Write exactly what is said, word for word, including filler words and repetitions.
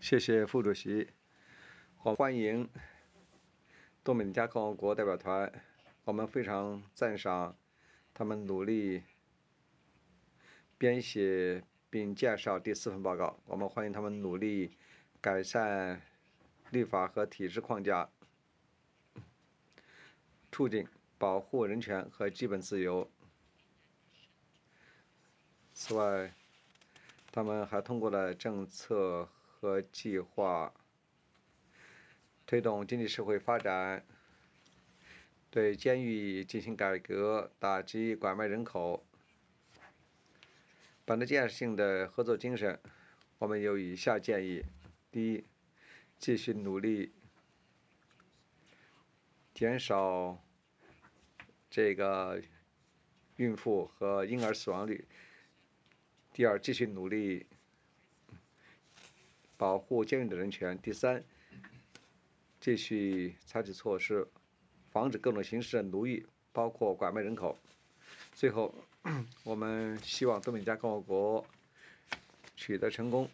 谢谢副主席。我欢迎多米尼加共和国代表团，我们非常赞赏他们努力编写并介绍第四份报告。我们欢迎他们努力改善立法和体制框架，促进保护人权和基本自由。此外，他们还通过了政策和计划，推动经济社会发展，对监狱进行改革，打击拐卖人口。本着建设性的合作精神，我们有以下建议：第一，继续努力减少这个孕妇和婴儿死亡率；第二，继续努力保护监狱的人权；第三，继续采取措施，防止各种形式的奴役，包括拐卖人口。最后，我们希望多米尼加共和国取得成功，